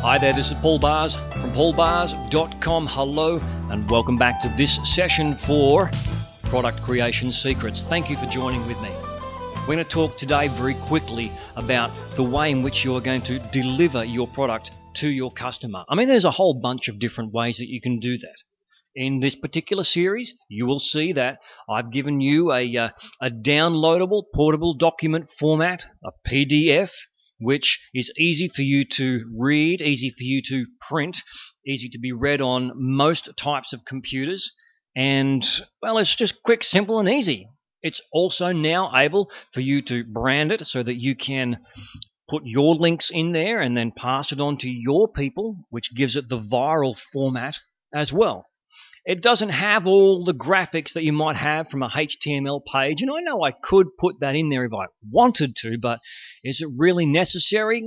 Hi there, this is Paul Bars from paulbars.com. Hello and welcome back to this session for Product Creation Secrets. Thank you for joining with me. We're going to talk today very quickly about the way in which you're going to deliver your product to your customer. I mean, there's a whole bunch of different ways that you can do that. In this particular series, you will see that I've given you a downloadable portable document format, a PDF, which is easy for you to read, easy for you to print, easy to be read on most types of computers. And, well, it's just quick, simple, and easy. It's also now able for you to brand it so that you can put your links in there and then pass it on to your people, which gives it the viral format as well. It doesn't have all the graphics that you might have from a HTML page, and I know I could put that in there if I wanted to, but is it really necessary?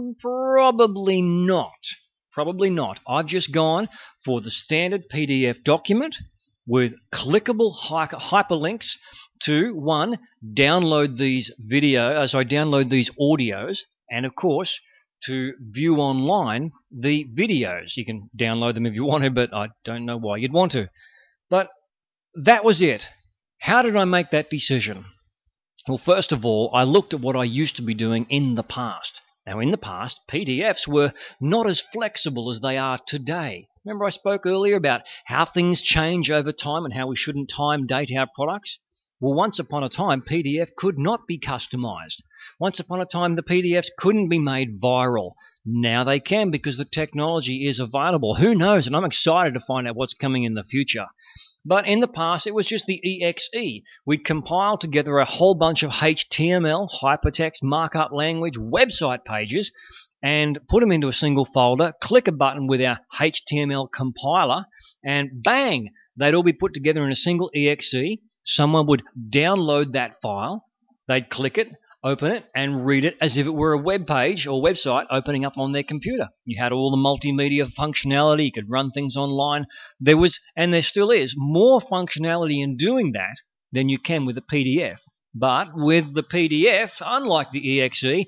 Probably not. Probably not. I've just gone for the standard PDF document with clickable hyperlinks to, one, download these download these audios, and of course, to view online the videos. You can download them if you want to, but I don't know why you'd want to. But that was it. How did I make that decision? Well, first of all, I looked at what I used to be doing in the past. Now, in the past, PDFs were not as flexible as they are today. Remember I spoke earlier about how things change over time and how we shouldn't time date our products? Well, once upon a time, PDF could not be customized. Once upon a time, the PDFs couldn't be made viral. Now they can because the technology is available. Who knows? And I'm excited to find out what's coming in the future. But in the past, it was just the EXE. We'd compile together a whole bunch of HTML, hypertext, markup language, website pages, and put them into a single folder, click a button with our HTML compiler, and bang, they'd all be put together in a single EXE. Someone would download that file, they'd click it, open it, and read it as if it were a web page or website opening up on their computer. You had all the multimedia functionality, you could run things online. There was, and there still is, more functionality in doing that than you can with a PDF. But with the PDF, unlike the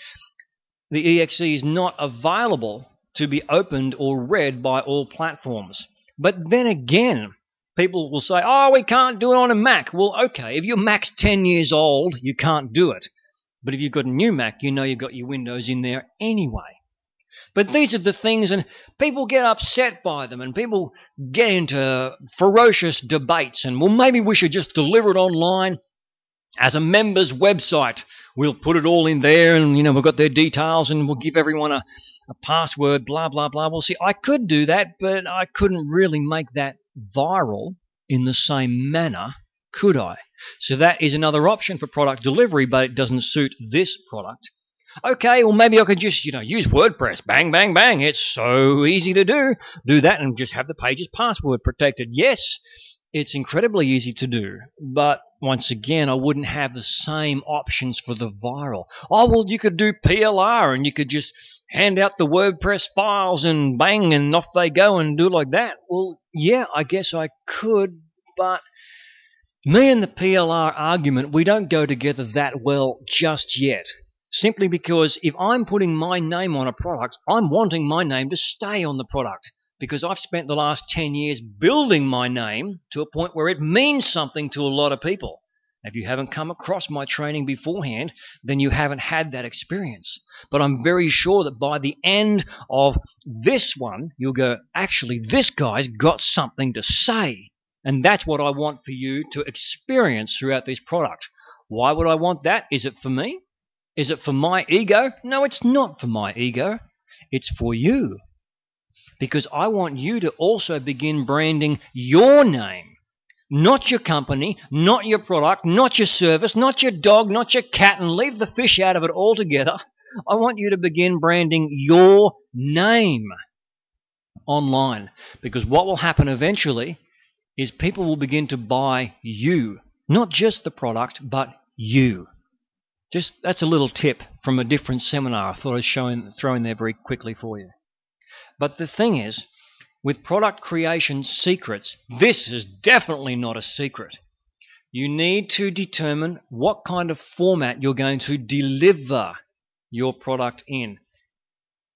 EXE is not available to be opened or read by all platforms. But then again, people will say, oh, we can't do it on a Mac. Well, okay, if your Mac's 10 years old, you can't do it. But if you've got a new Mac, you know you've got your Windows in there anyway. But these are the things, and people get upset by them, and people get into ferocious debates, and, well, maybe we should just deliver it online as a member's website. We'll put it all in there, and, we've got their details, and we'll give everyone a password, blah, blah, blah. Well, see, I could do that, but I couldn't really make that viral in the same manner, could I? So that is another option for product delivery, but it doesn't suit this product. Okay, well, maybe I could just, use WordPress. Bang, bang, bang. It's so easy to do. Do that and just have the pages password protected. Yes, it's incredibly easy to do, but once again, I wouldn't have the same options for the viral. Oh, well, you could do PLR and you could just hand out the WordPress files and bang, and off they go and do it like that. Well, yeah, I guess I could, but me and the PLR argument, we don't go together that well just yet. Simply because if I'm putting my name on a product, I'm wanting my name to stay on the product, because I've spent the last 10 years building my name to a point where it means something to a lot of people. If you haven't come across my training beforehand, then you haven't had that experience. But I'm very sure that by the end of this one, you'll go, actually, this guy's got something to say. And that's what I want for you to experience throughout this product. Why would I want that? Is it for me? Is it for my ego? No, it's not for my ego. It's for you. Because I want you to also begin branding your name. Not your company, not your product, not your service, not your dog, not your cat, and leave the fish out of it altogether. I want you to begin branding your name online. Because what will happen eventually is people will begin to buy you. Not just the product, but you. That's a little tip from a different seminar I thought I'd throw in there very quickly for you. But the thing is, with product creation secrets, this is definitely not a secret. You need to determine what kind of format you're going to deliver your product in.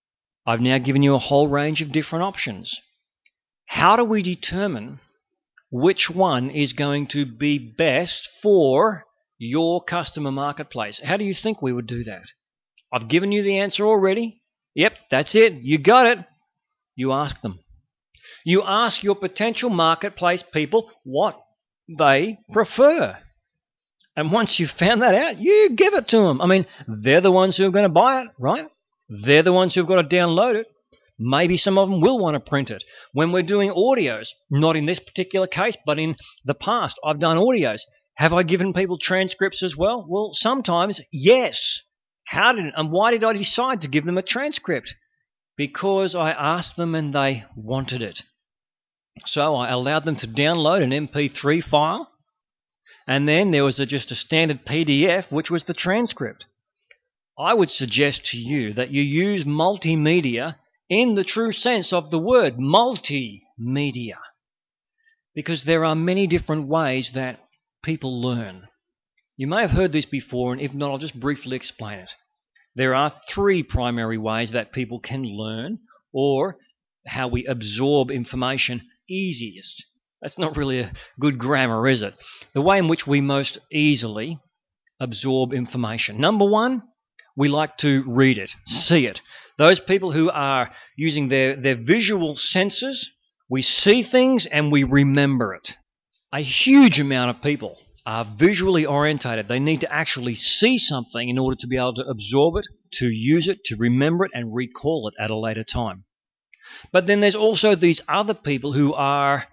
I've now given you a whole range of different options. How do we determine which one is going to be best for your customer marketplace? How do you think we would do that? I've given you the answer already. Yep, that's it. You got it. You ask them. You ask your potential marketplace people what they prefer. And once you've found that out, you give it to them. I mean, they're the ones who are going to buy it, right? They're the ones who've got to download it. Maybe some of them will want to print it. When we're doing audios, not in this particular case, but in the past, I've done audios. Have I given people transcripts as well? Well, sometimes, yes. Why did I decide to give them a transcript? Because I asked them and they wanted it. So I allowed them to download an MP3 file, and then there was just a standard PDF, which was the transcript. I would suggest to you that you use multimedia in the true sense of the word, multimedia, because there are many different ways that people learn. You may have heard this before, and if not, I'll just briefly explain it. There are 3 primary ways that people can learn, or how we absorb information easiest. That's not really a good grammar, is it? The way in which we most easily absorb information. Number 1, we like to read it, see it. Those people who are using their visual senses, we see things and we remember it. A huge amount of people are visually orientated. They need to actually see something in order to be able to absorb it, to use it, to remember it, and recall it at a later time. But then there's also these other people who are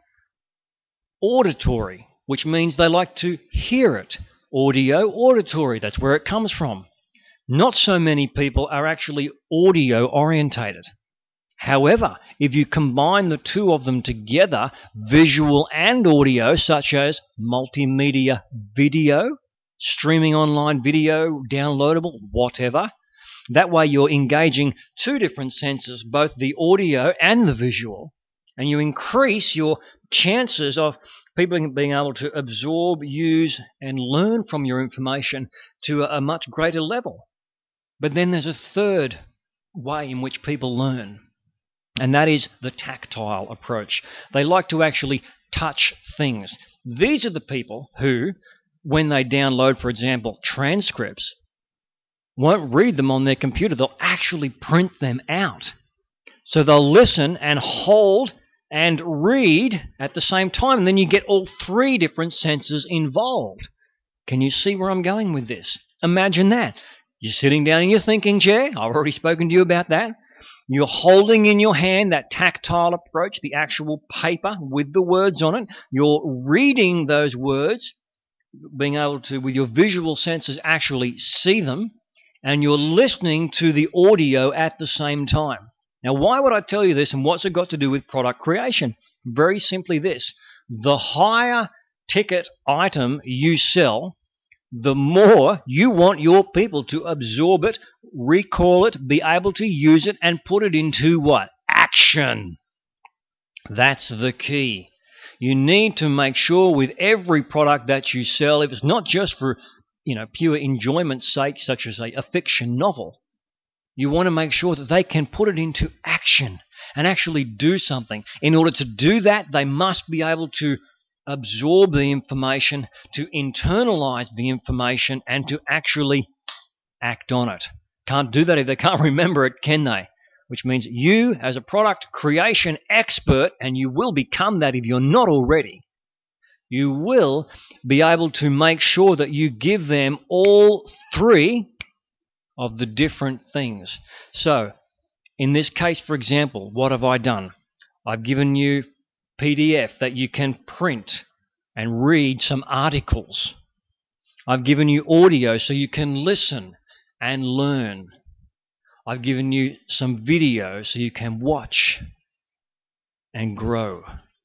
auditory, which means they like to hear it. Audio, auditory, that's where it comes from. Not so many people are actually audio orientated. However, if you combine the 2 of them together, visual and audio, such as multimedia video, streaming online video, downloadable, whatever, that way you're engaging 2 different senses, both the audio and the visual, and you increase your chances of people being able to absorb, use, and learn from your information to a much greater level. But then there's a 3rd way in which people learn, and that is the tactile approach. They like to actually touch things. These are the people who, when they download, for example, transcripts, won't read them on their computer. They'll actually print them out. So they'll listen and hold and read at the same time, and then you get all 3 different senses involved. Can you see where I'm going with this? Imagine that. You're sitting down in your thinking chair. I've already spoken to you about that. You're holding in your hand that tactile approach, the actual paper with the words on it. You're reading those words, being able to, with your visual senses, actually see them, and you're listening to the audio at the same time. Now, why would I tell you this, and what's it got to do with product creation? Very simply this. The higher ticket item you sell, the more you want your people to absorb it, recall it, be able to use it, and put it into what? Action. That's the key. You need to make sure with every product that you sell, if it's not just for pure enjoyment's sake, such as a fiction novel, you want to make sure that they can put it into action and actually do something. In order to do that, they must be able to absorb the information, to internalize the information, and to actually act on it. Can't do that if they can't remember it, can they? Which means you, as a product creation expert, and you will become that if you're not already, you will be able to make sure that you give them all 3 of the different things. So, in this case, for example, what have I done? I've given you PDF that you can print and read some articles. I've given you audio so you can listen and learn. I've given you some video so you can watch and grow.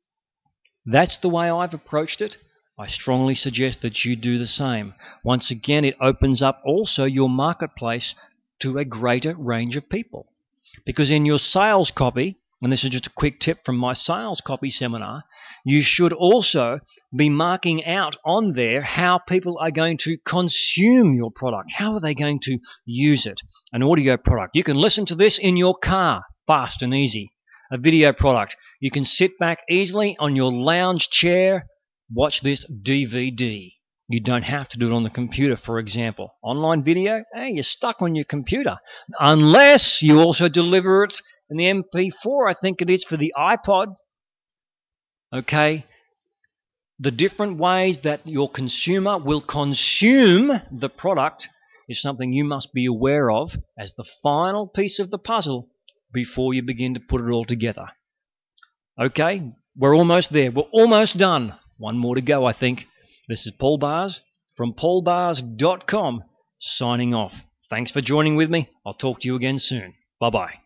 That's the way I've approached it. I strongly suggest that you do the same. Once again, it opens up also your marketplace to a greater range of people. Because in your sales copy, and this is just a quick tip from my sales copy seminar, you should also be marking out on there how people are going to consume your product. How are they going to use it? An audio product. You can listen to this in your car. fast and easy. A video product. You can sit back easily on your lounge chair, watch this DVD. You don't have to do it on the computer, for example. Online video, hey, you're stuck on your computer. Unless you also deliver it in the MP4, I think it is, for the iPod. Okay? The different ways that your consumer will consume the product is something you must be aware of as the final piece of the puzzle before you begin to put it all together. Okay? We're almost there. We're almost done. One more to go, I think. This is Paul Bars from paulbars.com signing off. Thanks for joining with me. I'll talk to you again soon. Bye-bye.